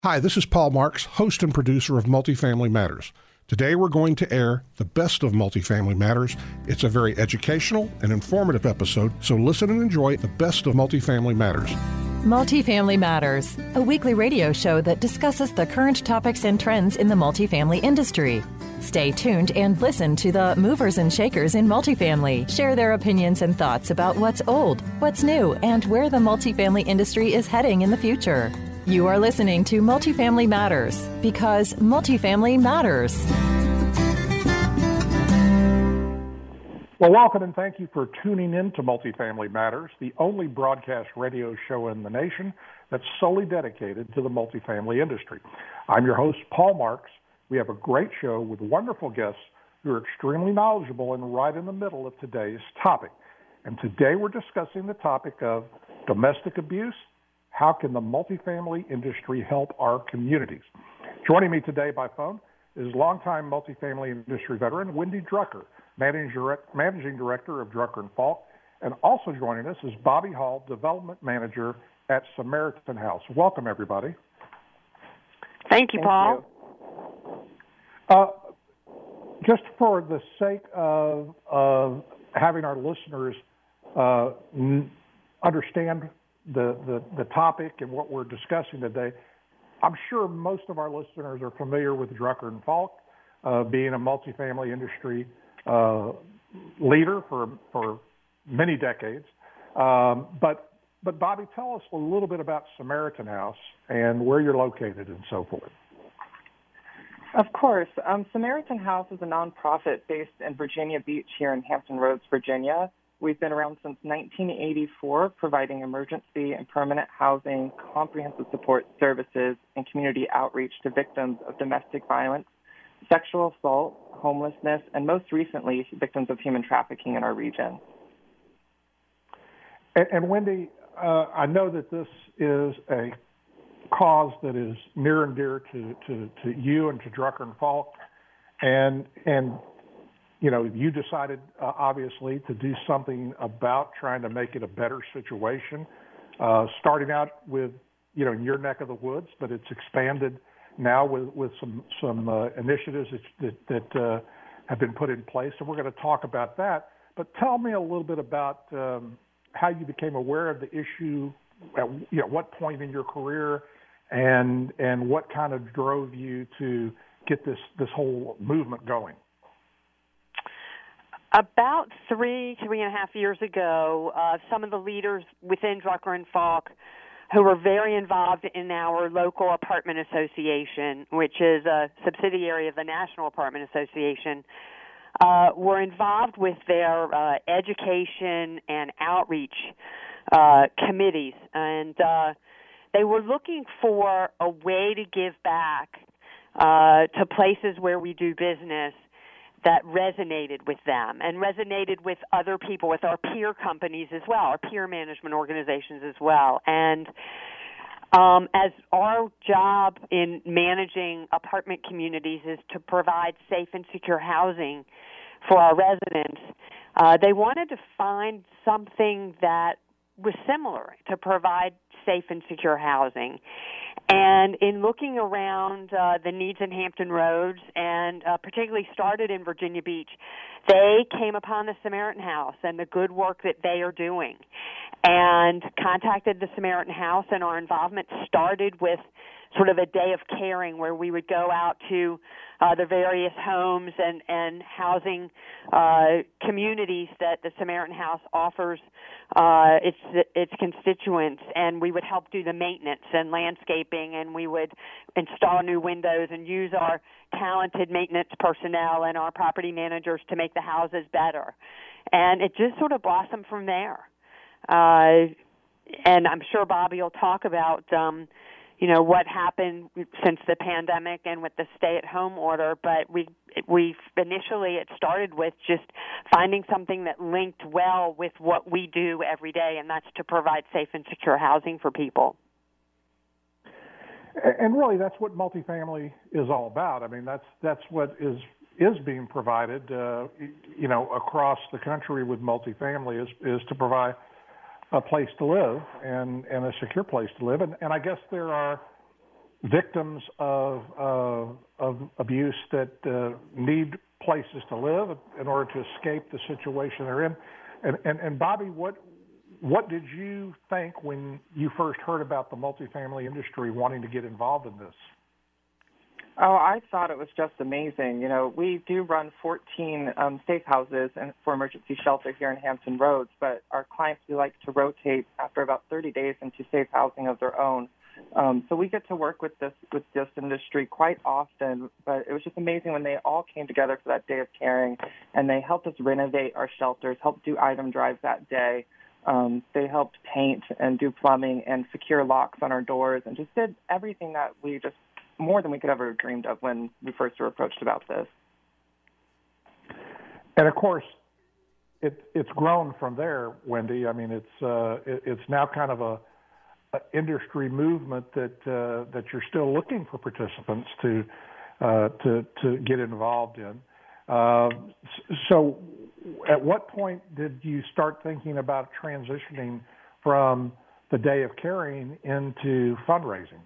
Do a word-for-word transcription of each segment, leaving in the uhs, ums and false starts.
Hi, this is Paul Marks, host and producer of Multifamily Matters. Today we're going to air the best of Multifamily Matters. It's a very educational and informative episode, so listen and enjoy the best of Multifamily Matters. Multifamily Matters, a weekly radio show that discusses the current topics and trends in the multifamily industry. Stay tuned and listen to the movers and shakers in multifamily share their opinions and thoughts about what's old, what's new, and where the multifamily industry is heading in the future. You are listening to Multifamily Matters because multifamily matters. Well, welcome and thank you for tuning in to Multifamily Matters, the only broadcast radio show in the nation that's solely dedicated to the multifamily industry. I'm your host, Paul Marks. We have a great show with wonderful guests who are extremely knowledgeable and right in the middle of today's topic. And today we're discussing the topic of domestic abuse. How can the multifamily industry help our communities? Joining me today by phone is longtime multifamily industry veteran Wendy Drucker, Managing Director of Drucker and Falk, and also joining us is Bobby Hall, Development Manager at Samaritan House. Welcome, everybody. Thank you, Thank Paul. You. Uh, just for the sake of, of having our listeners uh, n- understand The, the, the topic and what we're discussing today, I'm sure most of our listeners are familiar with Drucker and Falk, uh, being a multifamily industry uh, leader for for many decades. Um, but but Bobby, tell us a little bit about Samaritan House and where you're located and so forth. Of course. Um, Samaritan House is a nonprofit based in Virginia Beach here in Hampton Roads, Virginia. We've been around since nineteen eighty-four, providing emergency and permanent housing, comprehensive support services, and community outreach to victims of domestic violence, sexual assault, homelessness, and most recently, victims of human trafficking in our region. And, and Wendy, uh, I know that this is a cause that is near and dear to, to, to you and to Drucker and Falk, and and you know, you decided, uh, obviously, to do something about trying to make it a better situation, uh, starting out with, you know, in your neck of the woods, but it's expanded now with, with some, some uh, initiatives that, that uh, have been put in place, and we're going to talk about that. But tell me a little bit about um, how you became aware of the issue, at you know, what point in your career, and and what kind of drove you to get this, this whole movement going. About three, three and a half years ago, uh, some of the leaders within Drucker and Falk who were very involved in our local apartment association, which is a subsidiary of the National Apartment Association, uh, were involved with their uh, education and outreach uh, committees. And uh, they were looking for a way to give back uh, to places where we do business that resonated with them and resonated with other people, with our peer companies as well, our peer management organizations as well. And um, as our job in managing apartment communities is to provide safe and secure housing for our residents, uh, they wanted to find something that was similar to provide safe and secure housing. And in looking around uh, the needs in Hampton Roads, and uh, particularly started in Virginia Beach, they came upon the Samaritan House and the good work that they are doing, and contacted the Samaritan House, and our involvement started with sort of a day of caring where we would go out to uh, the various homes and, and housing uh, communities that the Samaritan House offers uh, its its constituents, and we would help do the maintenance and landscaping, and we would install new windows and use our talented maintenance personnel and our property managers to make the houses better. And it just sort of blossomed from there. Uh, and I'm sure Bobby will talk about um, you know, what happened since the pandemic and with the stay-at-home order, but we we initially it started with just finding something that linked well with what we do every day, and that's to provide safe and secure housing for people. And really, that's what multifamily is all about. I mean, that's that's what is is being provided, uh, you know, across the country with multifamily is is to provide a place to live and, and a secure place to live. And, and I guess there are victims of uh, of abuse that uh, need places to live in order to escape the situation they're in. And, and, and Bobby, what what did you think when you first heard about the multifamily industry wanting to get involved in this? Oh, I thought it was just amazing. You know, we do run fourteen um, safe houses and for emergency shelter here in Hampton Roads, but our clients, we like to rotate after about thirty days into safe housing of their own. Um, so we get to work with this with this industry quite often, but it was just amazing when they all came together for that day of caring, and they helped us renovate our shelters, helped do item drives that day. Um, they helped paint and do plumbing and secure locks on our doors and just did everything that we just, more than we could ever have dreamed of when we first were approached about this. And of course, it, it's grown from there, Wendy. I mean, it's uh, it, it's now kind of a, a industry movement that uh, that you're still looking for participants to uh, to to get involved in. Uh, so, at what point did you start thinking about transitioning from the Day of Caring into fundraising?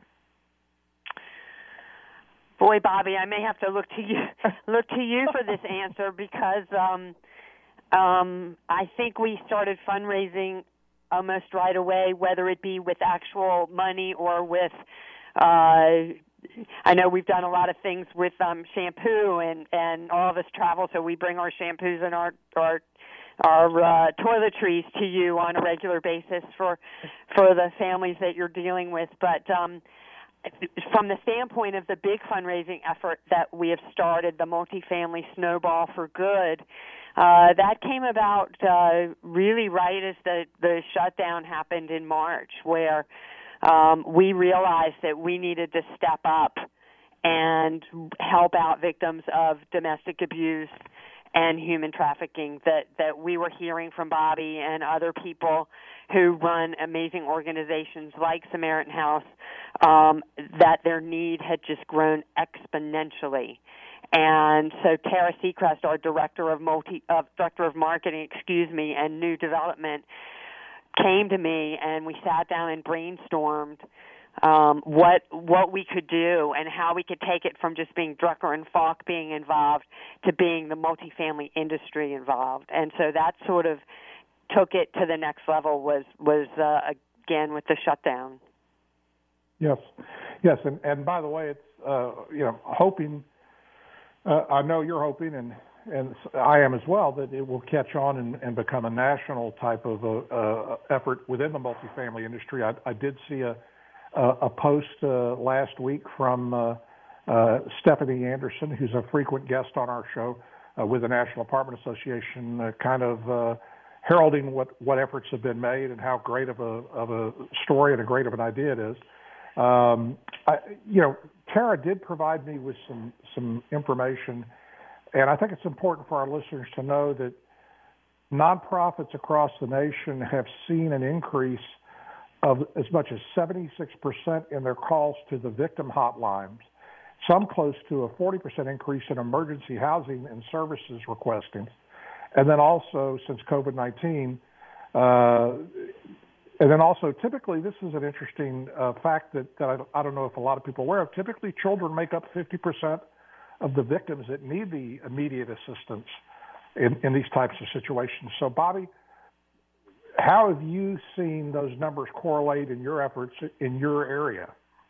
Boy, Bobby, I may have to look to you look to you for this answer because um, um, I think we started fundraising almost right away, whether it be with actual money or with. Uh, I know we've done a lot of things with um, shampoo, and, and all of us travel, so we bring our shampoos and our our our uh, toiletries to you on a regular basis for for the families that you're dealing with, but. Um, From the standpoint of the big fundraising effort that we have started, the multifamily Snowball for Good, uh, that came about uh, really right as the, the shutdown happened in March, where um, we realized that we needed to step up and help out victims of domestic abuse and human trafficking that, that we were hearing from Bobby and other people who run amazing organizations like Samaritan House, um, that their need had just grown exponentially. And so Tara Seacrest, our director of multi, uh, director of marketing, excuse me, and new development, came to me and we sat down and brainstormed um, what what we could do and how we could take it from just being Drucker and Falk being involved to being the multifamily industry involved. And so that sort of took it to the next level was, was uh, again, with the shutdown. Yes, yes, and, and by the way, it's, uh, you know, hoping, uh, I know you're hoping, and, and I am as well, that it will catch on and, and become a national type of uh, uh, effort within the multifamily industry. I, I did see a, a post uh, last week from uh, uh, Stephanie Anderson, who's a frequent guest on our show uh, with the National Apartment Association, uh, kind of uh, heralding what, what efforts have been made and how great of a of a story and a great of an idea it is. Um, I, you know, Tara did provide me with some some information, and I think it's important for our listeners to know that nonprofits across the nation have seen an increase of as much as seventy-six percent in their calls to the victim hotlines, some close to a forty percent increase in emergency housing and services requesting. And then also, since COVID nineteen, uh, and then also typically, this is an interesting uh, fact that, that I, I don't know if a lot of people are aware of, typically children make up fifty percent of the victims that need the immediate assistance in, in these types of situations. So, Bobby, how have you seen those numbers correlate in your efforts in your area?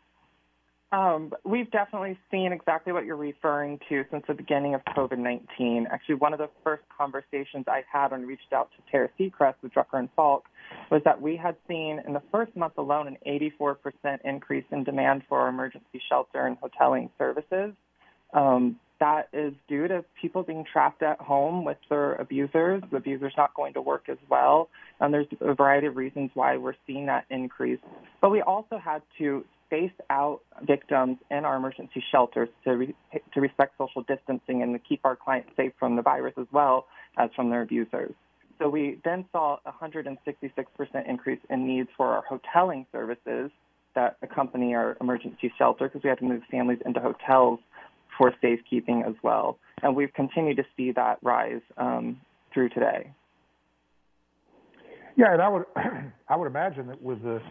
Um, we've definitely seen exactly what you're referring to since the beginning of COVID nineteen. Actually, one of the first conversations I had when I reached out to Tara Seacrest with Drucker and Falk was that we had seen in the first month alone an eighty-four percent increase in demand for our emergency shelter and hoteling services. Um, that is due to people being trapped at home with their abusers, the abusers not going to work as well. And there's a variety of reasons why we're seeing that increase. But we also had to space out victims in our emergency shelters to re- to respect social distancing and to keep our clients safe from the virus as well as from their abusers. So we then saw a one hundred sixty-six percent increase in needs for our hoteling services that accompany our emergency shelter because we had to move families into hotels for safekeeping as well. And we've continued to see that rise um, through today. Yeah, and I would I would imagine that with the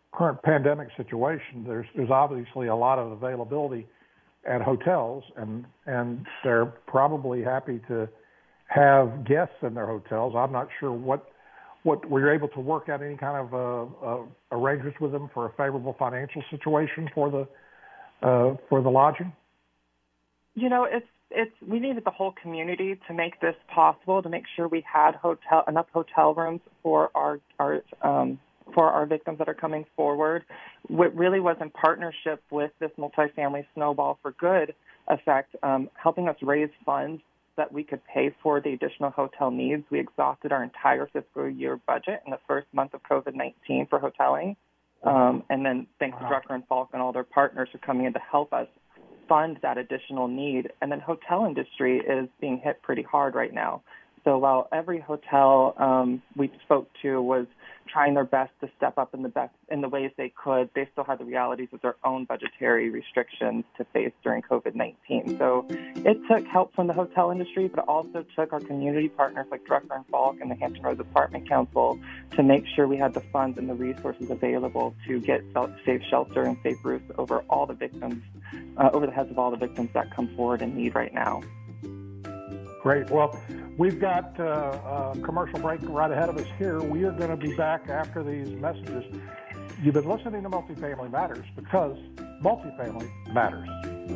current pandemic situation, there's there's obviously a lot of availability at hotels, and and they're probably happy to have guests in their hotels. I'm not sure what what were you able to work out any kind of uh, uh, arrangements with them for a favorable financial situation for the uh, for the lodging? You know, it's it's we needed the whole community to make this possible, to make sure we had hotel enough hotel rooms for our our um, for our victims that are coming forward. What really was in partnership with this multifamily Snowball for Good effect, um, helping us raise funds that we could pay for the additional hotel needs. We exhausted our entire fiscal year budget in the first month of COVID nineteen for hoteling. Um, and then thanks to Drucker and Falk and all their partners for coming in to help us fund that additional need. And then hotel industry is being hit pretty hard right now. So while every hotel um, we spoke to was trying their best to step up in the best in the ways they could, they still had the realities of their own budgetary restrictions to face during COVID nineteen. So it took help from the hotel industry, but it also took our community partners like Drucker and Falk and the Hampton Roads Apartment Council to make sure we had the funds and the resources available to get safe shelter and safe roofs over all the victims, uh, over the heads of all the victims that come forward in need right now. Great. Well, we've got uh, a commercial break right ahead of us here. We are going to be back after these messages. You've been listening to Multifamily Matters because multifamily matters.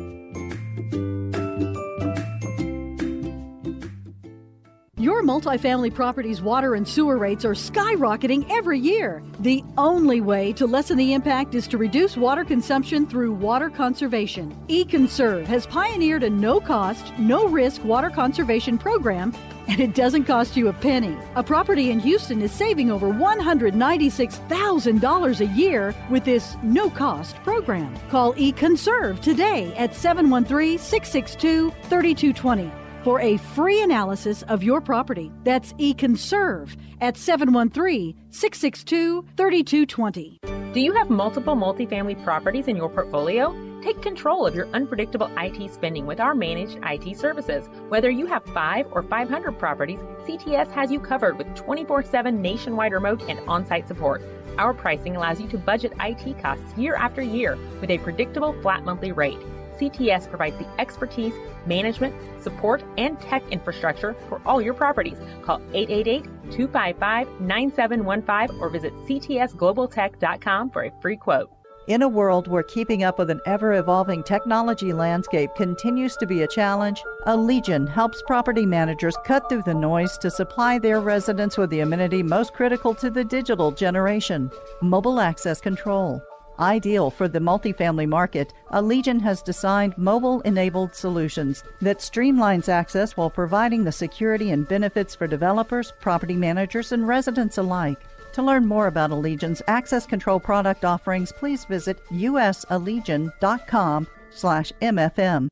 Your multifamily property's water and sewer rates are skyrocketing every year. The only way to lessen the impact is to reduce water consumption through water conservation. eConserve has pioneered a no-cost, no-risk water conservation program, and it doesn't cost you a penny. A property in Houston is saving over one hundred ninety-six thousand dollars a year with this no-cost program. Call eConserve today at seven one three, six six two, three two two zero. for a free analysis of your property. That's eConserve at seven one three, six six two, three two two zero. Do you have multiple multifamily properties in your portfolio? Take control of your unpredictable I T spending with our managed I T services. Whether you have five or five hundred properties, C T S has you covered with twenty-four seven nationwide remote and on-site support. Our pricing allows you to budget I T costs year after year with a predictable flat monthly rate. C T S provides the expertise, management, support, and tech infrastructure for all your properties. Call eight eight eight, two five five, nine seven one five or visit c t s global tech dot com for a free quote. In a world where keeping up with an ever-evolving technology landscape continues to be a challenge, Allegion helps property managers cut through the noise to supply their residents with the amenity most critical to the digital generation: mobile access control. Ideal for the multifamily market, Allegion has designed mobile-enabled solutions that streamlines access while providing the security and benefits for developers, property managers, and residents alike. To learn more about Allegion's access control product offerings, please visit u s allegion dot com slash m f m.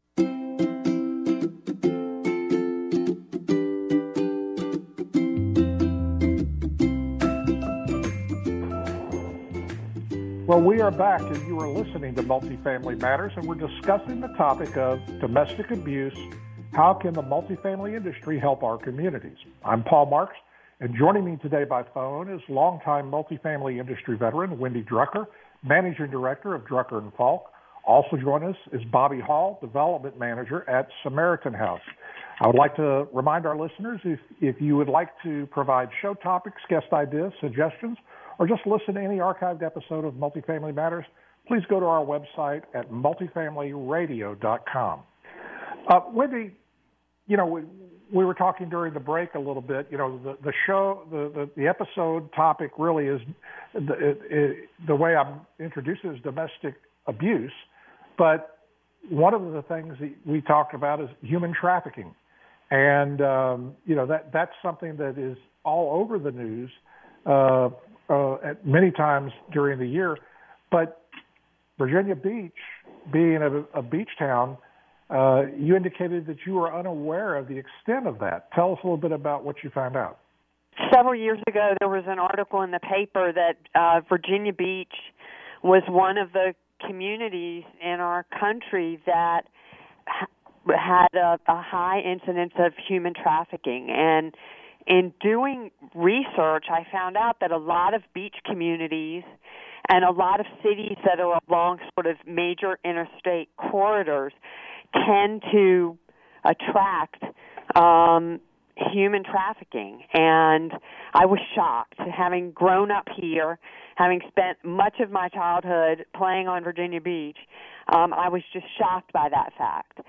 Well, we are back, and you are listening to Multifamily Matters, and we're discussing the topic of domestic abuse. How can the multifamily industry help our communities? I'm Paul Marks, and joining me today by phone is longtime multifamily industry veteran Wendy Drucker, Managing Director of Drucker and Falk. Also joining us is Bobby Hall, Development Manager at Samaritan House. I would like to remind our listeners, if, if you would like to provide show topics, guest ideas, suggestions, or just listen to any archived episode of Multifamily Matters, please go to our website at multifamily radio dot com. Uh, Wendy, you know, we, we were talking during the break a little bit. You know, the, the show, the, the, the episode topic really is, the, it, it, the way I'm introduced is domestic abuse. But one of the things that we talked about is human trafficking. And, um, you know, that that's something that is all over the news uh, uh, at many times during the year. But Virginia Beach, being a, a beach town, uh, you indicated that you were unaware of the extent of that. Tell us a little bit about what you found out. Several years ago, there was an article in the paper that uh, Virginia Beach was one of the communities in our country that had a, a high incidence of human trafficking. And in doing research, I found out that a lot of beach communities And a lot of cities that are along sort of major interstate corridors tend to attract um, human trafficking. And I was shocked, having grown up here, having spent much of my childhood playing on Virginia Beach. Um, I was just shocked by that fact.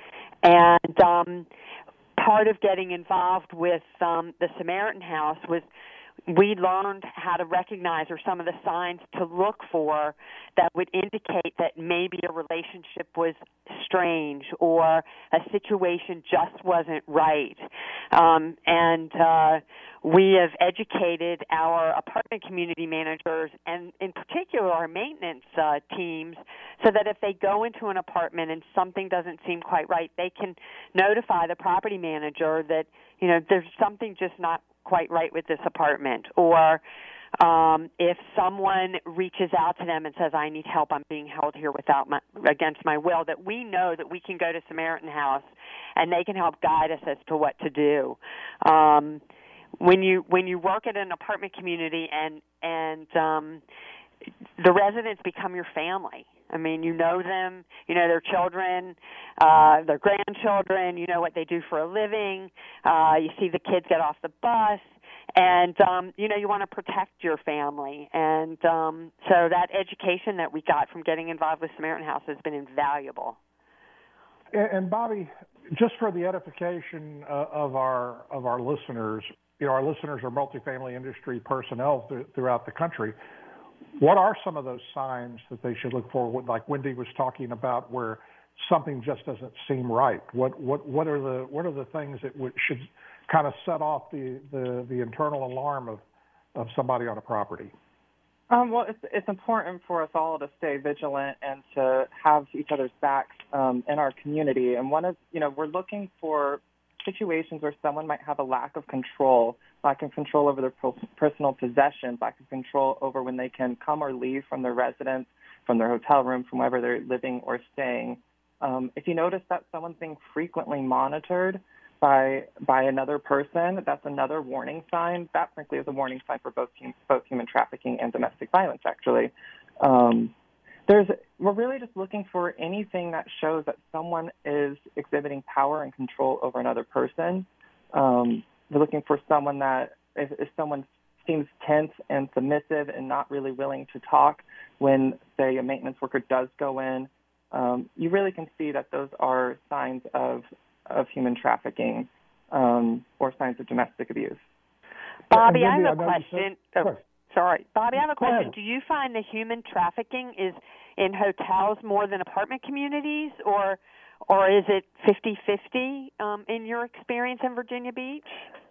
And um, part of getting involved with um, the Samaritan House was we learned how to recognize, or some of the signs to look for, that would indicate that maybe a relationship was strange or a situation just wasn't right. Um, and uh, we have educated our apartment community managers, and in particular our maintenance uh, teams, so that if they go into an apartment and something doesn't seem quite right, they can notify the property manager that, you know, there's something just not quite right with this apartment. Or um, if someone reaches out to them and says, I need help, I'm being held here without my, against my will, that we know that we can go to Samaritan House and they can help guide us as to what to do. Um, when you when you work at an apartment community and and um, the residents become your family. I mean, you know them, you know their children, uh, their grandchildren, you know what they do for a living, uh, you see the kids get off the bus, and, um, you know, you want to protect your family. And um, so that education that we got from getting involved with Samaritan House has been invaluable. And, and Bobby, just for the edification uh, of our of our listeners, you know, our listeners are multifamily industry personnel th- throughout the country. What are some of those signs that they should look for, like Wendy was talking about, where something just doesn't seem right? What what what are the what are the things that would, should kind of set off the, the, the internal alarm of, of somebody on a property? Um, well, it's it's important for us all to stay vigilant and to have each other's backs um, in our community. And one of you know we're looking for situations where someone might have a lack of control, lack of control over their personal possessions, lack of control over when they can come or leave from their residence, from their hotel room, from wherever they're living or staying. Um, if you notice that someone's being frequently monitored by by another person, that's another warning sign. That, frankly, is a warning sign for both both human trafficking and domestic violence, actually. Um, There's, we're really just looking for anything that shows that someone is exhibiting power and control over another person. Um, we're looking for someone that, if, if someone seems tense and submissive and not really willing to talk when, say, a maintenance worker does go in, um, you really can see that those are signs of, of human trafficking um, or signs of domestic abuse. Bobby, I have a question. Oh, sorry. Bobby, I have a question. Do you find the human trafficking is in hotels more than apartment communities, or or is it fifty-fifty um, in your experience in Virginia Beach?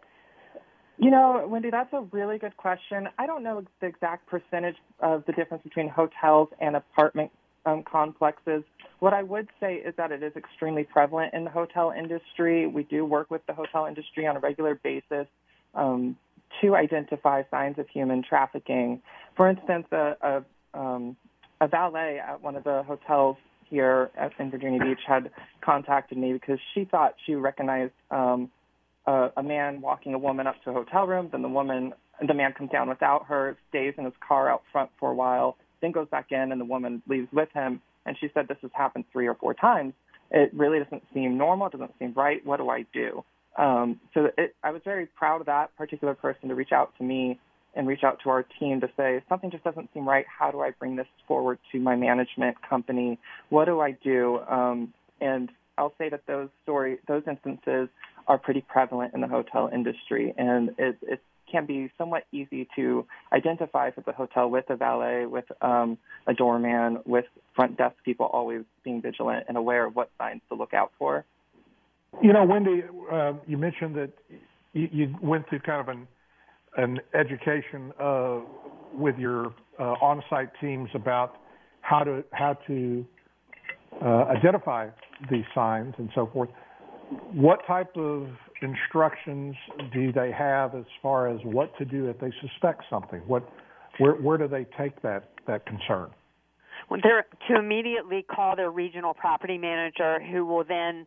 You know, Wendy, that's a really good question. I don't know the exact percentage of the difference between hotels and apartment um, complexes. What I would say is that it is extremely prevalent in the hotel industry. We do work with the hotel industry on a regular basis um, to identify signs of human trafficking. For instance, a, a, um, a valet at one of the hotels here at, in Virginia Beach had contacted me because she thought she recognized um, a, a man walking a woman up to a hotel room. Then the woman, the man comes down without her, stays in his car out front for a while, then goes back in, and the woman leaves with him. And she said this has happened three or four times. It really doesn't seem normal. It doesn't seem right. What do I do? Um, so it, I was very proud of that particular person to reach out to me and reach out to our team to say, something just doesn't seem right. How do I bring this forward to my management company? What do I do? Um, and I'll say that those story, those instances are pretty prevalent in the hotel industry, and it, it can be somewhat easy to identify if it's a hotel with a valet, with um, a doorman, with front desk people always being vigilant and aware of what signs to look out for. You know, Wendy, uh, you mentioned that you, you went through kind of an an education uh, with your uh, on-site teams about how to how to uh, identify these signs and so forth. What type of instructions do they have as far as what to do if they suspect something? What, where, where do they take that, that concern? Well, they're to immediately call their regional property manager, who will then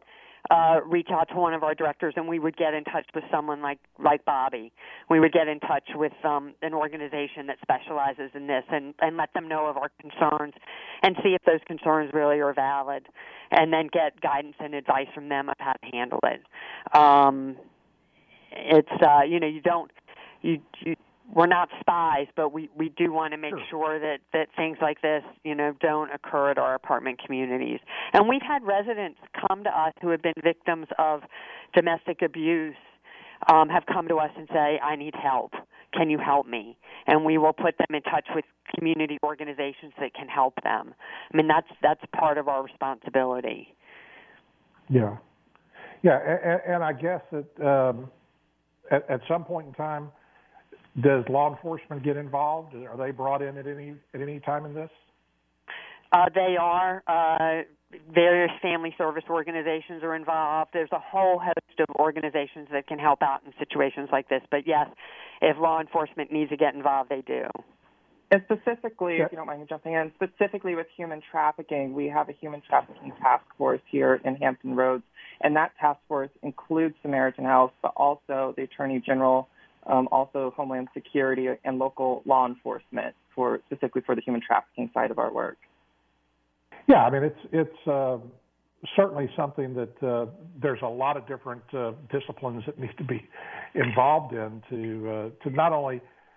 uh, reach out to one of our directors, and we would get in touch with someone like, like Bobby. We would get in touch with um, an organization that specializes in this and, and let them know of our concerns and see if those concerns really are valid, and then get guidance and advice from them on how to handle it. Um, it's, uh, you know, you don't, you, you we're not spies, but we, we do want to make sure. sure that, that things like this, you know, don't occur at our apartment communities. And we've had residents come to us who have been victims of domestic abuse, um, have come to us and say, I need help. Can you help me? And we will put them in touch with community organizations that can help them. I mean, that's that's part of our responsibility. Yeah. Yeah, and, and I guess that um, at, at some point in time, does law enforcement get involved? Are they brought in at any at any time in this? Uh, they are. Uh, various family service organizations are involved. There's a whole host of organizations that can help out in situations like this. But yes, if law enforcement needs to get involved, they do. And specifically, yeah. if you don't mind me jumping in, specifically with human trafficking, we have a human trafficking task force here in Hampton Roads, and that task force includes Samaritan House, but also the Attorney General, Um, also Homeland Security and local law enforcement, for specifically for the human trafficking side of our work. Yeah, I mean it's it's uh, certainly something that uh, there's a lot of different uh, disciplines that need to be involved in to uh, to not only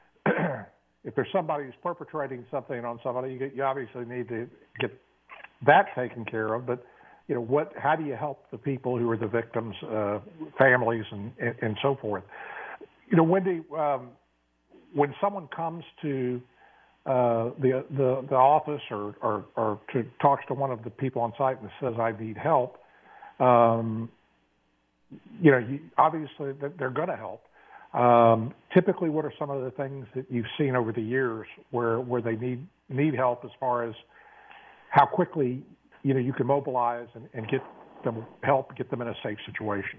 if there's somebody who's perpetrating something on somebody, you, you obviously need to get that taken care of, but you know what? How do you help the people who are the victims, uh, families, and, and and so forth? You know, Wendy, um, when someone comes to uh, the, the the office or, or, or to talks to one of the people on site and says, I need help, um, you know, you, obviously they're going to help. Um, typically, what are some of the things that you've seen over the years where, where they need need help as far as how quickly, you know, you can mobilize and, and get them help, get them in a safe situation?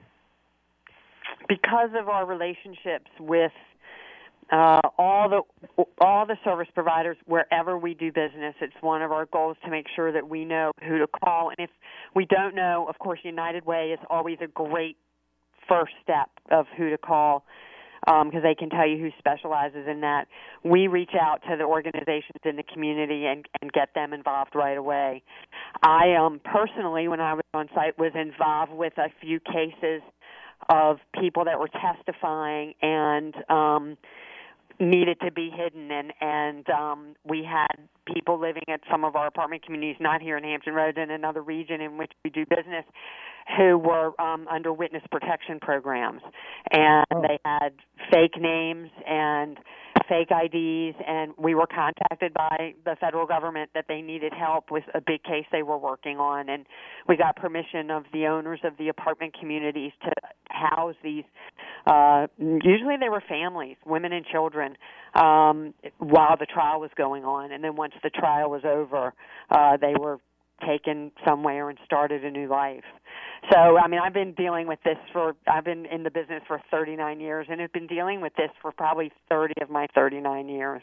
Because of our relationships with uh, all the all the service providers wherever we do business, it's one of our goals to make sure that we know who to call. And if we don't know, of course, United Way is always a great first step of who to call, because um, they can tell you who specializes in that. We reach out to the organizations in the community and, and get them involved right away. I um, personally, when I was on site, was involved with a few cases of people that were testifying and um, needed to be hidden, and and um, we had people living at some of our apartment communities, not here in Hampton Roads, in another region in which we do business, who were um, under witness protection programs, and oh. they had fake names and fake I Ds, and we were contacted by the federal government that they needed help with a big case they were working on, and we got permission of the owners of the apartment communities to house these. Uh, usually they were families, women and children, um, while the trial was going on, and then once the trial was over, uh, they were taken somewhere and started a new life. So, I mean, I've been dealing with this for, I've been in the business for thirty-nine years, and have been dealing with this for probably thirty of my thirty-nine years.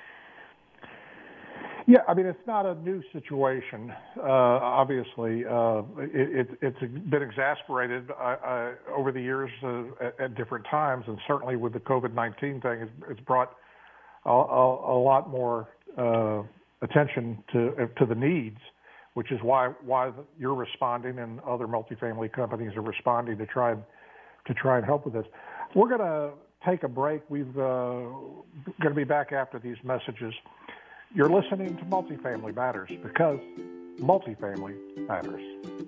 Yeah, I mean, it's not a new situation, uh, obviously. Uh, it, it, it's been exasperated uh, uh, over the years uh, at, at different times, and certainly with the COVID nineteen thing, it's, it's brought a, a, a lot more uh, attention to to the needs, which is why why you're responding and other multifamily companies are responding to try and to try and help with this. We're going to take a break. We've uh, going to be back after these messages. You're listening to Multifamily Matters because multifamily matters.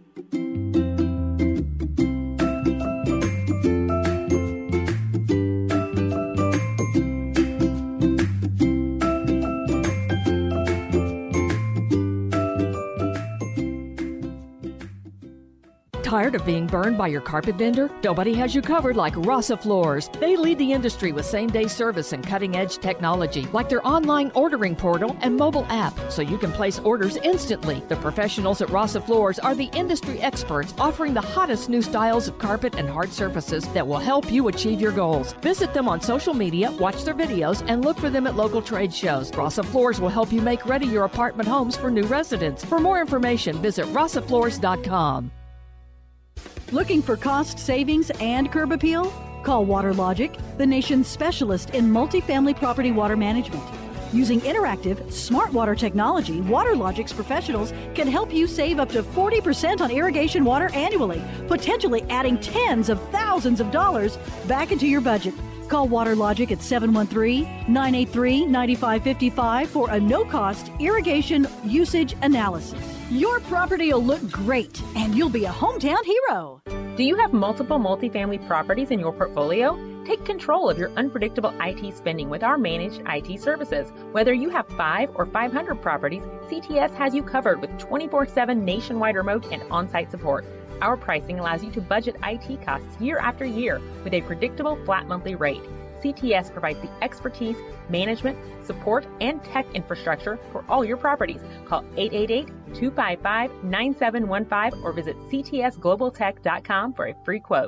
Tired of being burned by your carpet vendor? Nobody has you covered like Rasa Floors. They lead the industry with same-day service and cutting-edge technology, like their online ordering portal and mobile app, so you can place orders instantly. The professionals at Rasa Floors are the industry experts, offering the hottest new styles of carpet and hard surfaces that will help you achieve your goals. Visit them on social media, watch their videos, and look for them at local trade shows. Rasa Floors will help you make ready your apartment homes for new residents. For more information, visit rasa floors dot com. Looking for cost savings and curb appeal? Call WaterLogic, the nation's specialist in multifamily property water management. Using interactive, smart water technology, WaterLogic's professionals can help you save up to forty percent on irrigation water annually, potentially adding tens of thousands of dollars back into your budget. Call WaterLogic at seven one three, nine eight three, nine five five five for a no-cost irrigation usage analysis. Your property will look great, and you'll be a hometown hero. Do you have multiple multifamily properties in your portfolio? Take control of your unpredictable I T spending with our managed I T services. Whether you have five or five hundred properties, C T S has you covered with twenty-four seven nationwide remote and on-site support. Our pricing allows you to budget I T costs year after year with a predictable flat monthly rate. C T S provides the expertise, management, support, and tech infrastructure for all your properties. Call eight eight eight, two five five, nine seven one five or visit c t s global tech dot com for a free quote.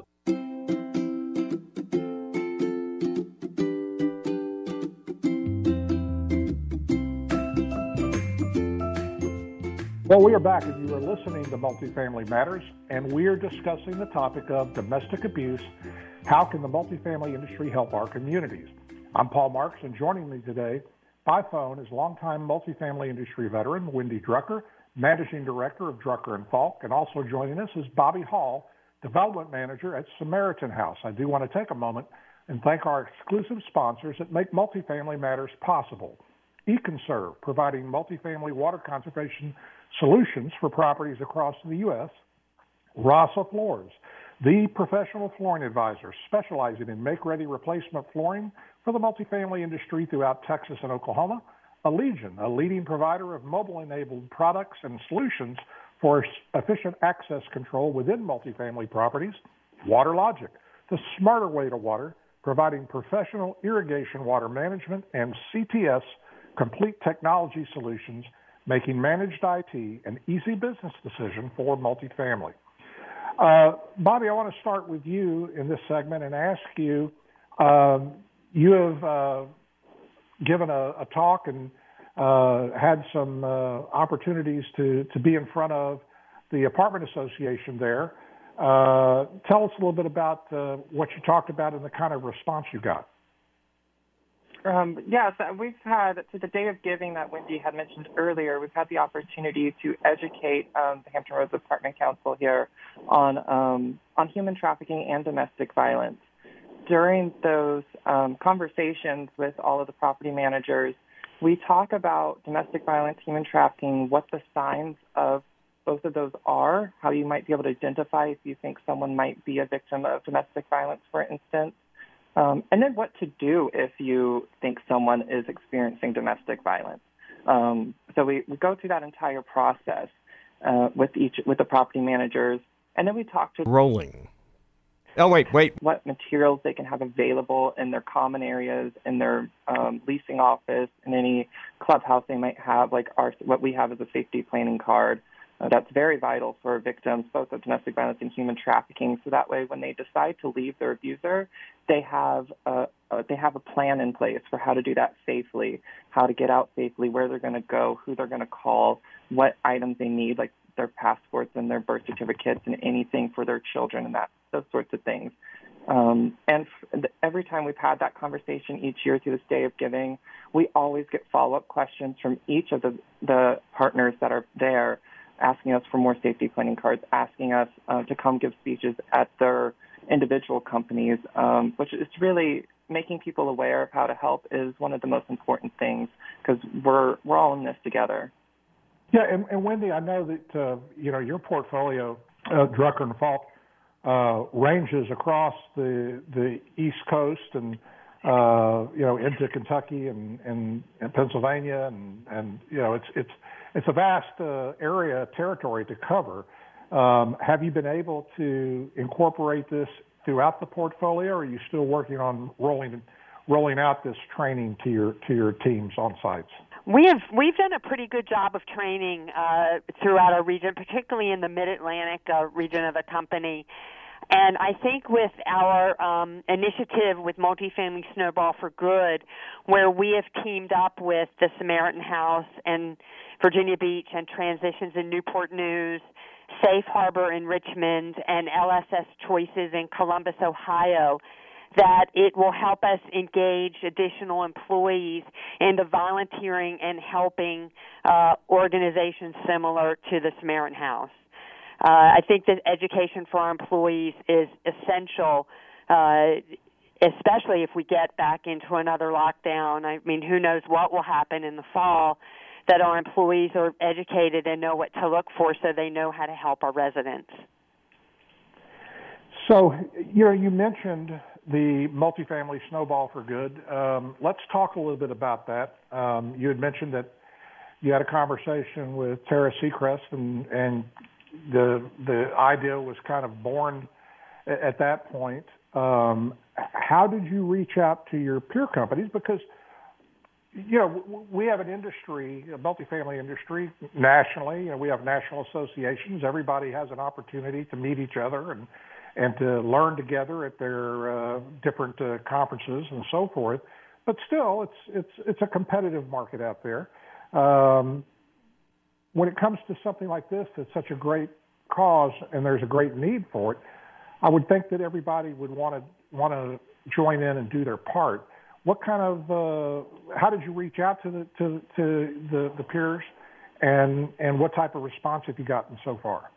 Well, we are back, and you are listening to Multifamily Matters, and we are discussing the topic of domestic abuse. How can the multifamily industry help our communities? I'm Paul Marks, and joining me today by phone is longtime multifamily industry veteran Wendy Drucker, Managing Director of Drucker and Falk, and also joining us is Bobby Hall, Development Manager at Samaritan House. I do want to take a moment and thank our exclusive sponsors that make Multifamily Matters possible. EconServe, providing multifamily water conservation solutions for properties across the U S Rasa Floors, the professional flooring advisor specializing in make-ready replacement flooring for the multifamily industry throughout Texas and Oklahoma. Allegion, a leading provider of mobile-enabled products and solutions for efficient access control within multifamily properties. WaterLogic, the smarter way to water, providing professional irrigation water management, and C T S, complete technology solutions, making managed I T an easy business decision for multifamily. Uh, Bobby, I want to start with you in this segment and ask you, um, you have uh, given a, a talk and uh, had some uh, opportunities to, to be in front of the apartment association there. Uh, tell us a little bit about uh, what you talked about and the kind of response you got. Um, yes, we've had, to the Day of Giving that Wendy had mentioned earlier, we've had the opportunity to educate um, the Hampton Roads Apartment Council here on um, on human trafficking and domestic violence. During those um, conversations with all of the property managers, we talk about domestic violence, human trafficking, what the signs of both of those are, how you might be able to identify if you think someone might be a victim of domestic violence, for instance. Um, and then what to do if you think someone is experiencing domestic violence. Um, so we, we go through that entire process uh, with each with the property managers, and then we talk to rolling. Oh wait, wait. What materials they can have available in their common areas, in their um, leasing office, in any clubhouse they might have, like our what we have is a safety planning card. Uh, that's very vital for victims, both of domestic violence and human trafficking. So that way, when they decide to leave their abuser, they have a, a they have a plan in place for how to do that safely, how to get out safely, where they're going to go, who they're going to call, what items they need, like their passports and their birth certificates and anything for their children and that those sorts of things. Um, and f- every time we've had that conversation each year through this Day of Giving, we always get follow-up questions from each of the, the partners that are there, asking us for more safety planning cards, asking us uh, to come give speeches at their individual companies, um, which is really making people aware of how to help is one of the most important things because we're we're all in this together. Yeah, and, and Wendy, I know that uh, you know your portfolio, uh, Drucker and Falk, uh, ranges across the the East Coast and uh, you know into Kentucky and, and, and Pennsylvania, and, and you know it's it's it's a vast uh, area territory to cover. Um, have you been able to incorporate this throughout the portfolio, or are you still working on rolling rolling out this training to your to your teams on sites? We have we've done a pretty good job of training uh, throughout our region, particularly in the Mid-Atlantic uh, region of the company. And I think with our um, initiative with Multifamily Snowball for Good, where we have teamed up with the Samaritan House and Virginia Beach and Transitions in Newport News, Safe Harbor in Richmond and L S S Choices in Columbus, Ohio, that it will help us engage additional employees into volunteering and helping uh, organizations similar to the Samaritan House. Uh, I think that education for our employees is essential, uh, especially if we get back into another lockdown. I mean, who knows what will happen in the fall, that our employees are educated and know what to look for so they know how to help our residents. So, you know, you mentioned the multifamily Snowball for Good. Um, let's talk a little bit about that. Um, you had mentioned that you had a conversation with Tara Seacrest, and, and the the idea was kind of born at, at that point. Um, how did you reach out to your peer companies? Because, you know, we have an industry, a multifamily industry nationally. You know, we have national associations. Everybody has an opportunity to meet each other and and to learn together at their uh, different uh, conferences and so forth. But still, it's it's it's a competitive market out there. Um, when it comes to something like this, that's such a great cause and there's a great need for it, I would think that everybody would want to want to join in and do their part. What kind of uh, how did you reach out to the to, to the, the peers, and and what type of response have you gotten so far?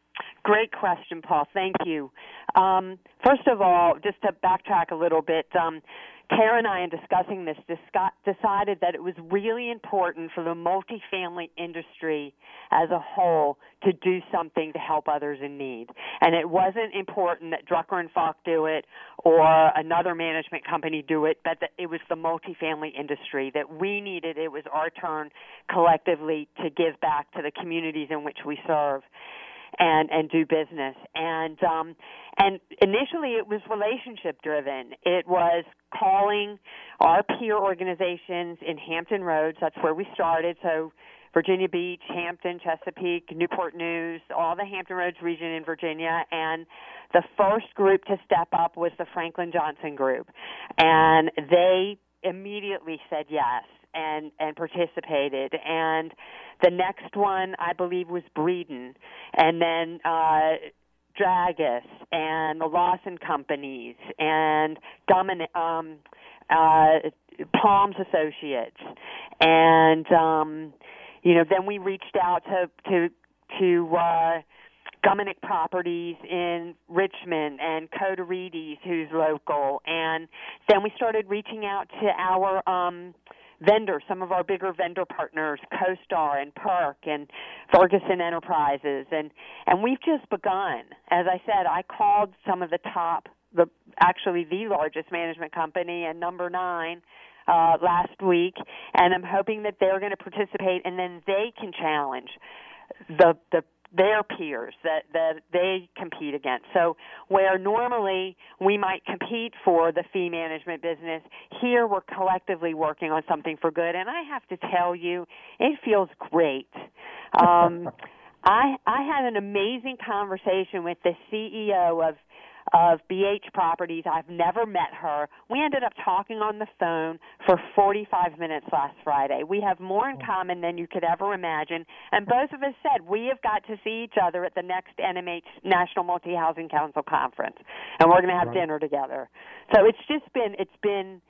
Great question, Paul. Thank you. Um, first of all, just to backtrack a little bit, um, Tara and I, in discussing this, discuss, decided that it was really important for the multifamily industry as a whole to do something to help others in need. And it wasn't important that Drucker and Falk do it or another management company do it, but that it was the multifamily industry that we needed. It was our turn collectively to give back to the communities in which we serve and and do business. And um, and initially it was relationship driven. It was calling our peer organizations in Hampton Roads. That's where we started. So Virginia Beach, Hampton, Chesapeake, Newport News, all the Hampton Roads region in Virginia. And the first group to step up was the Franklin Johnson Group. And they immediately said yes and, and participated. And the next one, I believe, was Breeden. And then uh, Dragus and the Lawson Companies and Domin- um, uh, Palms Associates. And, um, you know, then we reached out to, to, to uh, Gumminick Properties in Richmond and Coterides, who's local. And then we started reaching out to our um, vendors, some of our bigger vendor partners, CoStar and Perk and Ferguson Enterprises. And, and we've just begun. As I said, I called some of the top, the actually the largest management company and number nine uh, last week, and I'm hoping that they're going to participate, and then they can challenge the the their peers that, that they compete against. So where normally we might compete for the fee management business, here we're collectively working on something for good. And I have to tell you, it feels great. Um, I I had an amazing conversation with the C E O of of B H Properties. I've never met her. We ended up talking on the phone for forty-five minutes last Friday. We have more in common than you could ever imagine, and both of us said we have got to see each other at the next N M H National Multi-Housing Council Conference, and we're going to have right. dinner together. So it's just been, it's been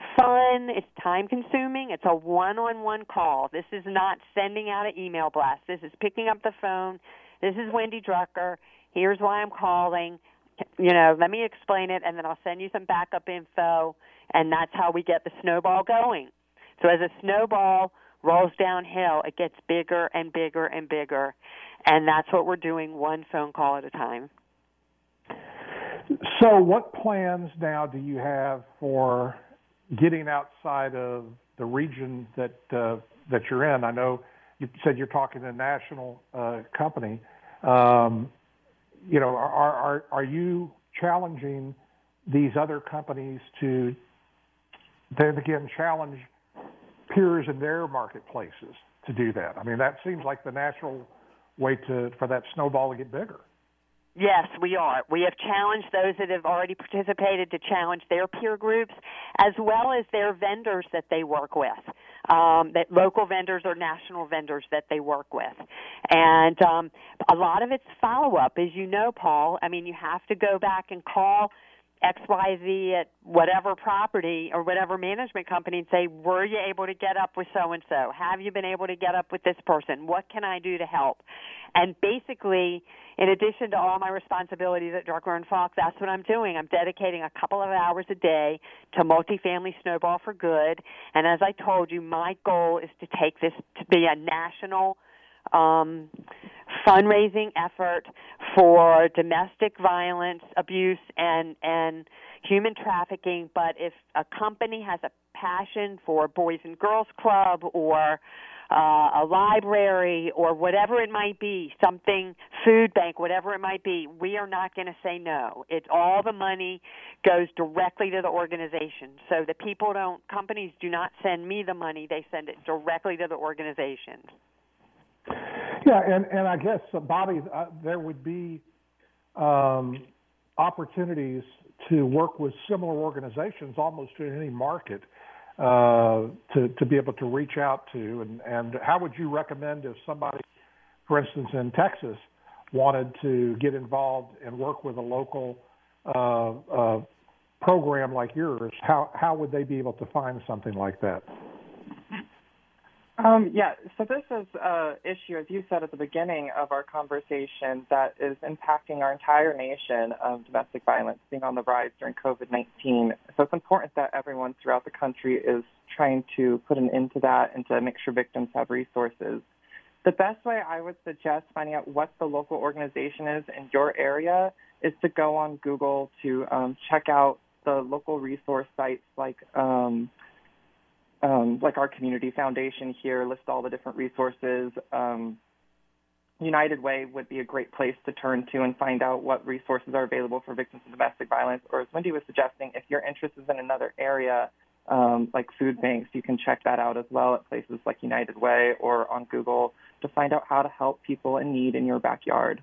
fun. It's time-consuming. It's a one-on-one call. This is not sending out an email blast. This is picking up the phone. This is Wendy Drucker. Here's why I'm calling. You know, let me explain it, and then I'll send you some backup info, and that's how we get the snowball going. So as a snowball rolls downhill, it gets bigger and bigger and bigger, and that's what we're doing, one phone call at a time. So what plans now do you have for getting outside of the region that uh, that you're in? I know you said you're talking to a national uh, company. Um You know, are, are are you challenging these other companies to then again challenge peers in their marketplaces to do that? I mean, that seems like the natural way to for that snowball to get bigger. Yes, we are. We have challenged those that have already participated to challenge their peer groups as well as their vendors that they work with. um, that local vendors or national vendors that they work with. And um, a lot of it's follow-up, as you know, Paul. I mean, you have to go back and call X Y Z at whatever property or whatever management company and say, were you able to get up with so-and-so? Have you been able to get up with this person? What can I do to help? And basically, in addition to all my responsibilities at Drucker and Falk, that's what I'm doing. I'm dedicating a couple of hours a day to Multifamily Snowball for Good. And as I told you, my goal is to take this to be a national um, fundraising effort for domestic violence, abuse, and, and human trafficking. But if a company has a passion for Boys and Girls Club or Uh, a library or whatever it might be, something, food bank, whatever it might be, we are not going to say no. It, all the money goes directly to the organization. So the people don't, companies do not send me the money, they send it directly to the organizations. Yeah, and, and I guess, uh, Bobby, uh, there would be um, opportunities to work with similar organizations almost in any market. Uh, to, to be able to reach out to, and, and how would you recommend if somebody, for instance, in Texas, wanted to get involved and work with a local uh, uh, program like yours, how, how would they be able to find something like that? Um, yeah, so this is an issue, as you said at the beginning of our conversation, that is impacting our entire nation of domestic violence being on the rise during COVID nineteen. So it's important that everyone throughout the country is trying to put an end to that and to make sure victims have resources. The best way I would suggest finding out what the local organization is in your area is to go on Google to um, check out the local resource sites like um, Um, like our community foundation here, list all the different resources. Um, United Way would be a great place to turn to and find out what resources are available for victims of domestic violence. Or as Wendy was suggesting, if you're interested in another area, um, like food banks, you can check that out as well at places like United Way or on Google to find out how to help people in need in your backyard.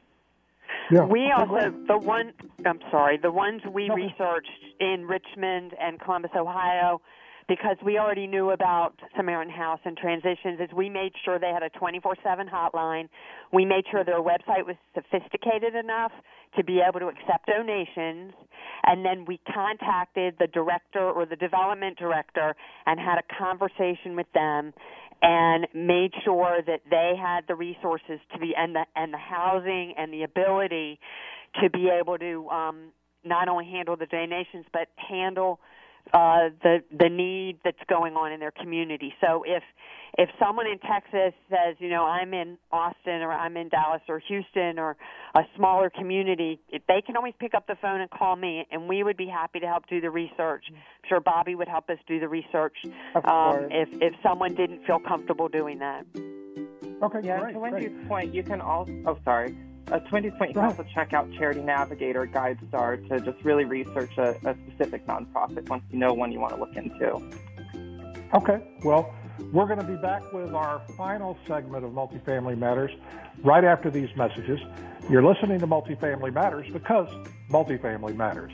Yeah. We also, the one, I'm sorry, the ones we okay. researched in Richmond and Columbus, Ohio, because we already knew about Samaritan House and Transitions, is we made sure they had a twenty-four seven hotline. We made sure their website was sophisticated enough to be able to accept donations. And then we contacted the director or the development director and had a conversation with them and made sure that they had the resources to be, and the, and the housing and the ability to be able to um, not only handle the donations, but handle Uh, the the need that's going on in their community. So if if someone in Texas says, you know, I'm in Austin or I'm in Dallas or Houston or a smaller community, they can always pick up the phone and call me, and we would be happy to help do the research. I'm sure Bobby would help us do the research um, if if someone didn't feel comfortable doing that. Okay, yeah. great, To Wendy's great. point, you can also. Oh, sorry. Uh, to Wendy's point, you can also check out Charity Navigator, GuideStar to just really research a, a specific nonprofit once you know one you want to look into. Okay. Well, we're going to be back with our final segment of Multifamily Matters right after these messages. You're listening to Multifamily Matters because multifamily matters.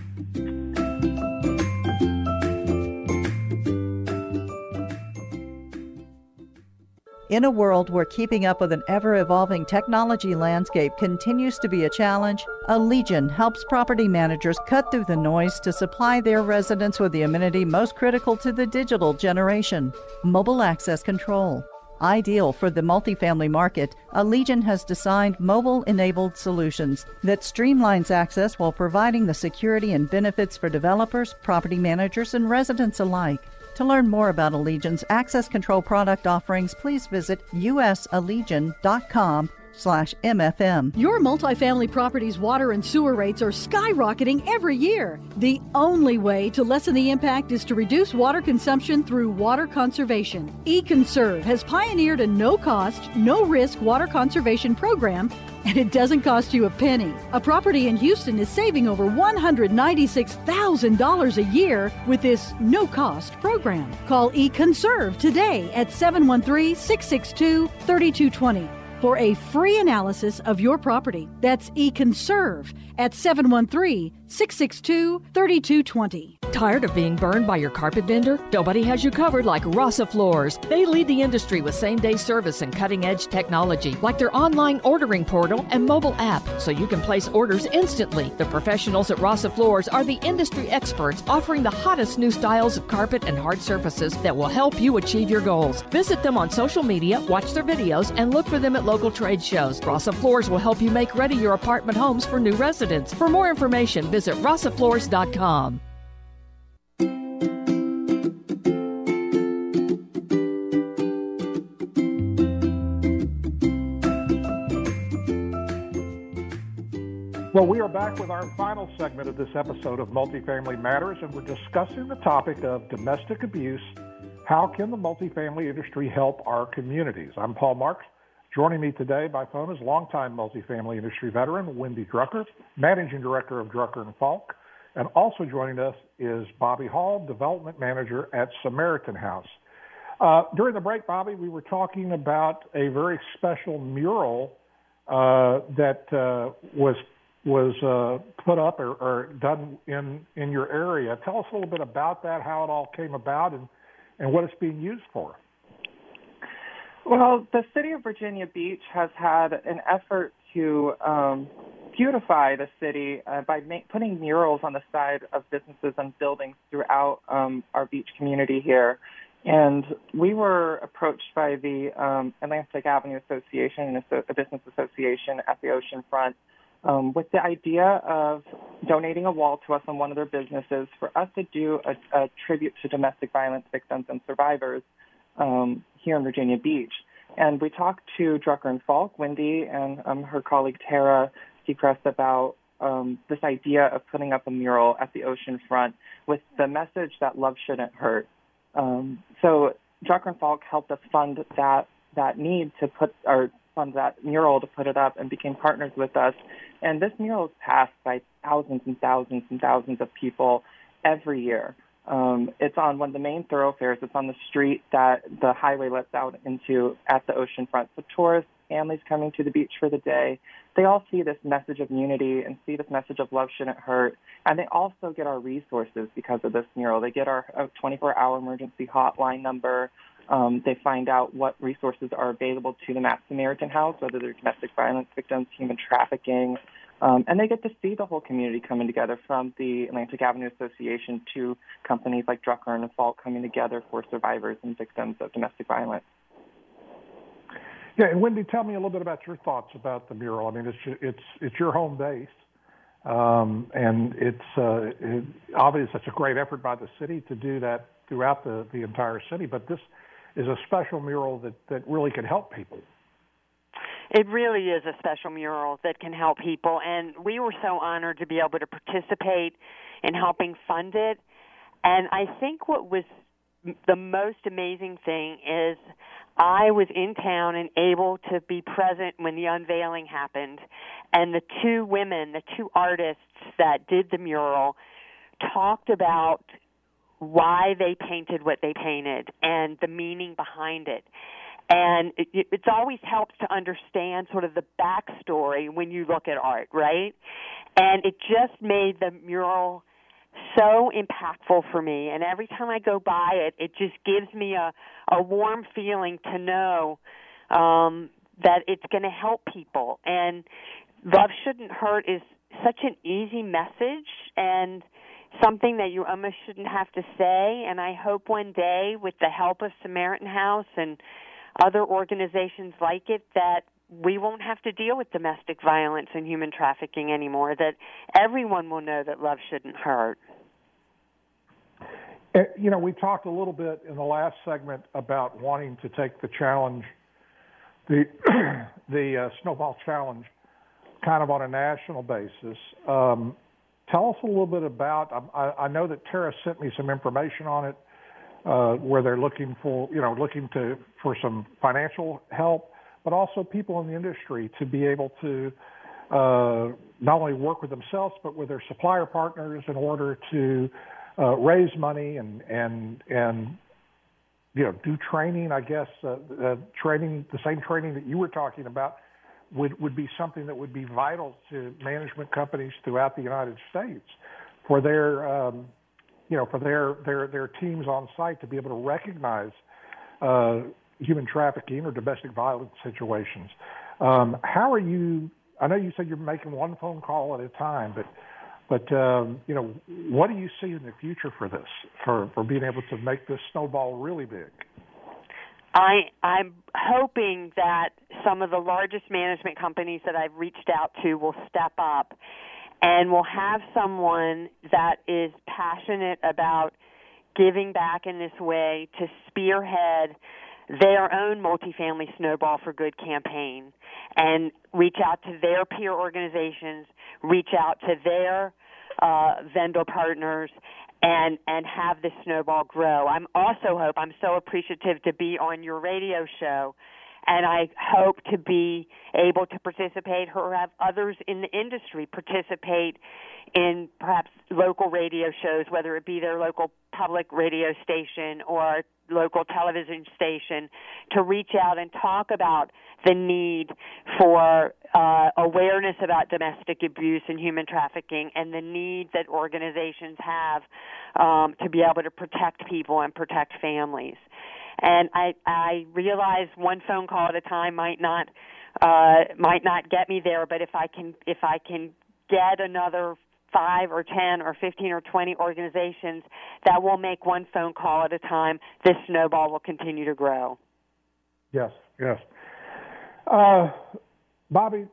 In a world where keeping up with an ever-evolving technology landscape continues to be a challenge, Allegion helps property managers cut through the noise to supply their residents with the amenity most critical to the digital generation: mobile access control. Ideal for the multifamily market, Allegion has designed mobile-enabled solutions that streamlines access while providing the security and benefits for developers, property managers, and residents alike. To learn more about Allegion's access control product offerings, please visit usallegion.com slash MFM. Your multifamily property's water and sewer rates are skyrocketing every year. The only way to lessen the impact is to reduce water consumption through water conservation. eConserve has pioneered a no-cost, no-risk water conservation program, and it doesn't cost you a penny. A property in Houston is saving over one hundred ninety-six thousand dollars a year with this no-cost program. Call eConserve today at seven one three, six six two, three two two zero for a free analysis of your property. That's eConserve at seven one three, six six two, three two two zero. Tired of being burned by your carpet vendor? Nobody has you covered like Rasa Floors. They lead the industry with same-day service and cutting-edge technology, like their online ordering portal and mobile app, so you can place orders instantly. The professionals at Rasa Floors are the industry experts offering the hottest new styles of carpet and hard surfaces that will help you achieve your goals. Visit them on social media, watch their videos, and look for them at local trade shows. Rasa Floors will help you make ready your apartment homes for new residents. For more information, visit rasa floors dot com. Well, we are back with our final segment of this episode of Multifamily Matters, and we're discussing the topic of domestic abuse. How can the multifamily industry help our communities? I'm Paul Marks. Joining me today by phone is longtime multifamily industry veteran Wendy Drucker, Managing Director of Drucker and Falk. And also joining us is Bobby Hall, Development Manager at Samaritan House. Uh, during the break, Bobby, we were talking about a very special mural uh, that uh, was was uh, put up or, or done in, in your area. Tell us a little bit about that, how it all came about, and, and what it's being used for. Well, the city of Virginia Beach has had an effort to um, beautify the city uh, by ma- putting murals on the side of businesses and buildings throughout um, our beach community here. And we were approached by the um, Atlantic Avenue Association, a business association at the oceanfront, Um, with the idea of donating a wall to us on one of their businesses for us to do a, a tribute to domestic violence victims and survivors um, here in Virginia Beach. And we talked to Drucker and Falk, Wendy, and um, her colleague Tara Seacrest about um, this idea of putting up a mural at the oceanfront with the message that love shouldn't hurt. Um, so Drucker and Falk helped us fund that that need to put or fund that mural to put it up and became partners with us. And this mural is passed by thousands and thousands and thousands of people every year. Um, it's on one of the main thoroughfares. It's on the street that the highway lets out into at the oceanfront. So tourists, families coming to the beach for the day, they all see this message of unity and see this message of love shouldn't hurt. And they also get our resources because of this mural. They get our twenty-four hour emergency hotline number. Um, they find out what resources are available to them at Samaritan House, whether they're domestic violence victims, human trafficking, um, and they get to see the whole community coming together, from the Atlantic Avenue Association to companies like Drucker and Falk coming together for survivors and victims of domestic violence. Yeah, and Wendy, tell me a little bit about your thoughts about the mural. I mean, it's it's it's your home base, um, and it's uh, it, obviously it's a great effort by the city to do that throughout the, the entire city, but this is a special mural that, that really can help people. It really is a special mural that can help people, and we were so honored to be able to participate in helping fund it. And I think what was the most amazing thing is I was in town and able to be present when the unveiling happened, and the two women, the two artists that did the mural, talked about why they painted what they painted and the meaning behind it. And it, it's always helps to understand sort of the backstory when you look at art, right? And it just made the mural so impactful for me. And every time I go by it, it just gives me a, a warm feeling to know um, that it's going to help people. And love shouldn't hurt is such an easy message, and something that you almost shouldn't have to say. And I hope one day, with the help of Samaritan House and other organizations like it, that we won't have to deal with domestic violence and human trafficking anymore, that everyone will know that love shouldn't hurt. You know, we talked a little bit in the last segment about wanting to take the challenge, the, the uh, Snowball Challenge, kind of on a national basis. Um, Tell us a little bit about, I, I know that Tara sent me some information on it, uh, where they're looking for, you know, looking to for some financial help, but also people in the industry to be able to uh, not only work with themselves, but with their supplier partners in order to uh, raise money and, and, and, you know, do training, I guess, uh, uh, training, the same training that you were talking about, would, would be something that would be vital to management companies throughout the United States for their, um, you know, for their their their teams on site to be able to recognize uh, human trafficking or domestic violence situations. Um, how are you? I know you said you're making one phone call at a time, but but um, you know, what do you see in the future for this, for for being able to make this snowball really big? I, I'm hoping that some of the largest management companies that I've reached out to will step up and will have someone that is passionate about giving back in this way to spearhead their own multifamily Snowball for Good campaign and reach out to their peer organizations, reach out to their uh, vendor partners, and and have this snowball grow. I'm also hope I'm so appreciative to be on your radio show, and I hope to be able to participate or have others in the industry participate in perhaps local radio shows, whether it be their local public radio station or local television station, to reach out and talk about the need for uh, awareness about domestic abuse and human trafficking and the need that organizations have um, to be able to protect people and protect families. And I, I realize one phone call at a time might not uh, might not get me there, but if I can if I can get another five or ten or fifteen or twenty organizations that will make one phone call at a time, this snowball will continue to grow. Yes, yes. Uh, Bobby,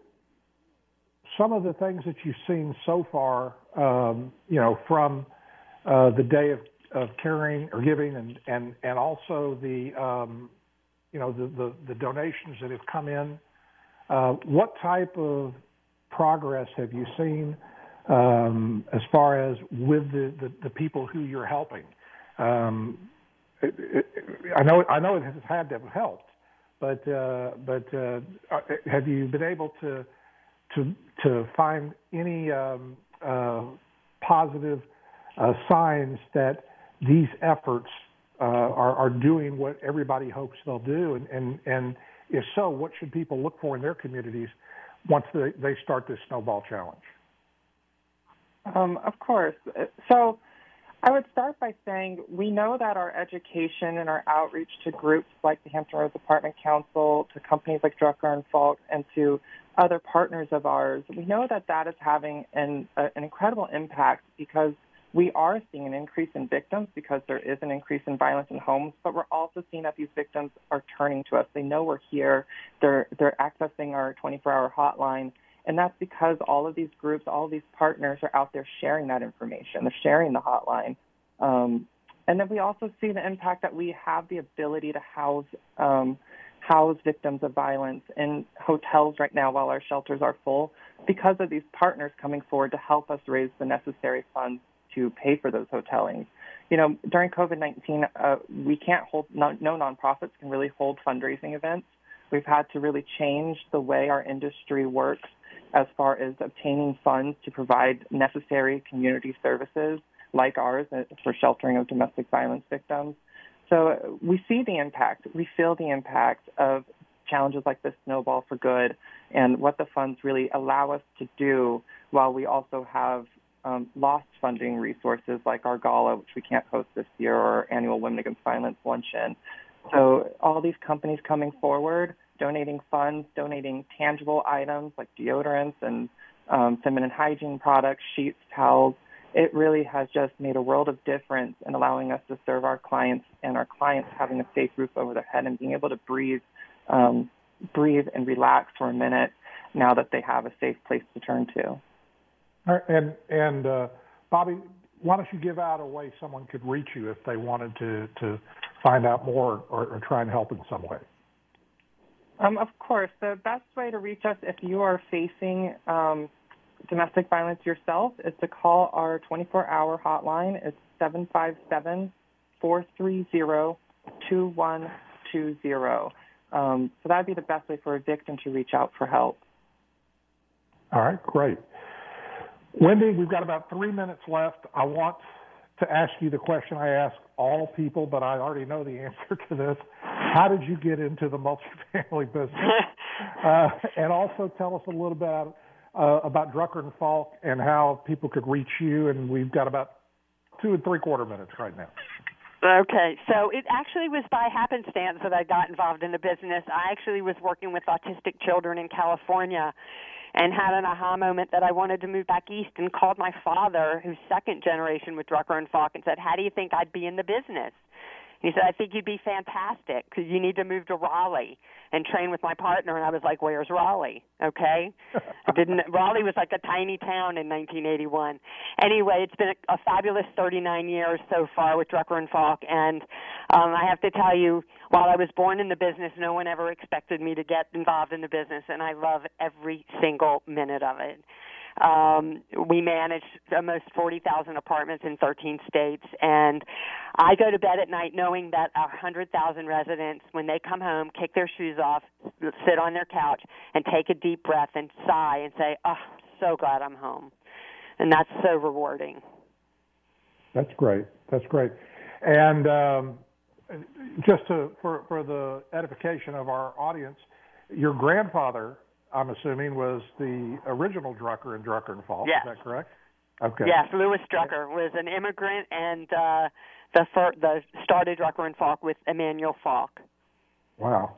some of the things that you've seen so far, um, you know, from uh, the day of, of caring or giving and, and, and also the, um, you know, the, the, the donations that have come in, uh, what type of progress have you seen Um, as far as with the, the, the people who you're helping? Um, it, it, I know I know it has had to have helped, but uh, but uh, have you been able to to to find any um, uh, positive uh, signs that these efforts uh, are, are doing what everybody hopes they'll do? And, and, and if so, what should people look for in their communities once they, they start this snowball challenge? Um, of course. So I would start by saying we know that our education and our outreach to groups like the Hampton Roads Apartment Council, to companies like Drucker and Falk, and to other partners of ours, we know that that is having an, uh, an incredible impact because we are seeing an increase in victims because there is an increase in violence in homes, but we're also seeing that these victims are turning to us. They know we're here. They're, they're accessing our twenty-four hour hotline. And that's because all of these groups, all of these partners are out there sharing that information. They're sharing the hotline. Um, and then we also see the impact that we have the ability to house um, house victims of violence in hotels right now while our shelters are full because of these partners coming forward to help us raise the necessary funds to pay for those hotelings. You know, during COVID nineteen, uh, we can't hold, no, no nonprofits can really hold fundraising events. We've had to really change the way our industry works as far as obtaining funds to provide necessary community services like ours for sheltering of domestic violence victims. So we see the impact. We feel the impact of challenges like this Snowball for Good and what the funds really allow us to do while we also have um, lost funding resources like our gala, which we can't host this year, or our annual Women Against Violence luncheon. So all these companies coming forward, donating funds, donating tangible items like deodorants and um, feminine hygiene products, sheets, towels. It really has just made a world of difference in allowing us to serve our clients and our clients having a safe roof over their head and being able to breathe, um, breathe and relax for a minute now that they have a safe place to turn to. All right, and and uh, Bobby, why don't you give out a way someone could reach you if they wanted to, to find out more or, or try and help in some way? Um, of course. The best way to reach us if you are facing um, domestic violence yourself is to call our twenty-four hour hotline. It's seven five seven, four three zero, two one two zero. Um, so that would be the best way for a victim to reach out for help. All right, great. Wendy, we've got about three minutes left. I want to ask you the question I ask all people, but I already know the answer to this. How did you get into the multifamily business? uh, and also tell us a little bit about, uh, about Drucker and Falk and how people could reach you. And we've got about two and three quarter minutes right now. Okay, so it actually was by happenstance that I got involved in the business. I actually was working with autistic children in California and had an aha moment that I wanted to move back east and called my father, who's second generation with Drucker and Falk, and said, how do you think I'd be in the business? He said, I think you'd be fantastic because you need to move to Raleigh and train with my partner. And I was like, where's Raleigh? Okay. I didn't. Raleigh was like a tiny town in nineteen eighty-one. Anyway, it's been a, a fabulous thirty-nine years so far with Drucker and Falk. And um, I have to tell you, while I was born in the business, no one ever expected me to get involved in the business. And I love every single minute of it. Um, we manage almost forty thousand apartments in thirteen states, and I go to bed at night knowing that our one hundred thousand residents, when they come home, kick their shoes off, sit on their couch, and take a deep breath and sigh and say, oh, so glad I'm home. And that's so rewarding. That's great. That's great. And um, just to, for, for the edification of our audience, your grandfather, I'm assuming, was the original Drucker and Drucker and Falk. Yes. Is that correct? Okay. Yes, Louis Drucker was an immigrant and uh, the fir- the started Drucker and Falk with Emanuel Falk. Wow.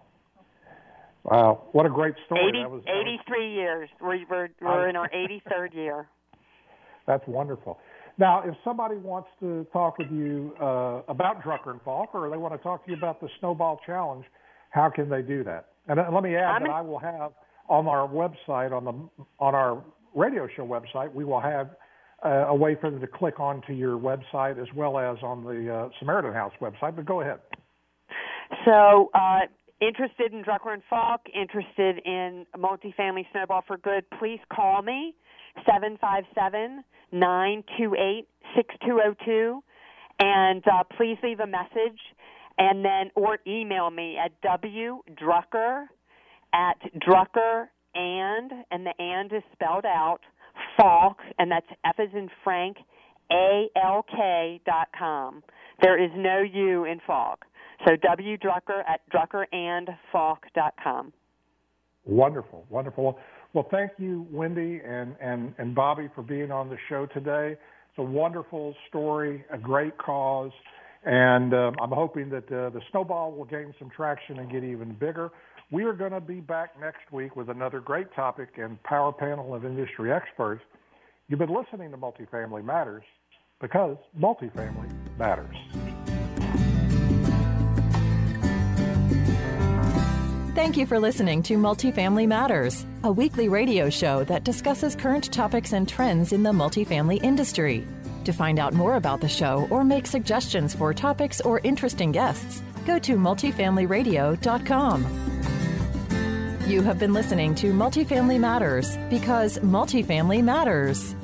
Wow. What a great story. eighty, that was, eighty-three years. We're, we're, we're in our eighty-third year. That's wonderful. Now, if somebody wants to talk with you uh, about Drucker and Falk, or they want to talk to you about the Snowball Challenge, how can they do that? And uh, let me add I'm that in- I will have on our website, on the on our radio show website, we will have uh, a way for them to click onto your website as well as on the uh, Samaritan House website. But go ahead. So, uh, interested in Drucker and Falk, interested in multifamily Snowball for Good, please call me, seven five seven, nine two eight, six two zero two, and uh, please leave a message, and then or email me at wdrucker at Drucker and, and the and is spelled out, Falk, and that's F as in Frank, A L K dot com. There is no U in Falk. So wdrucker at druckerandfalk dot com. Wonderful, wonderful. Well, thank you, Wendy and, and, and Bobby, for being on the show today. It's a wonderful story, a great cause, and um, I'm hoping that uh, the Snowball will gain some traction and get even bigger. We are going to be back next week with another great topic and power panel of industry experts. You've been listening to Multifamily Matters because multifamily matters. Thank you for listening to Multifamily Matters, a weekly radio show that discusses current topics and trends in the multifamily industry. To find out more about the show or make suggestions for topics or interesting guests, go to multifamily radio dot com. You have been listening to Multifamily Matters because multifamily matters.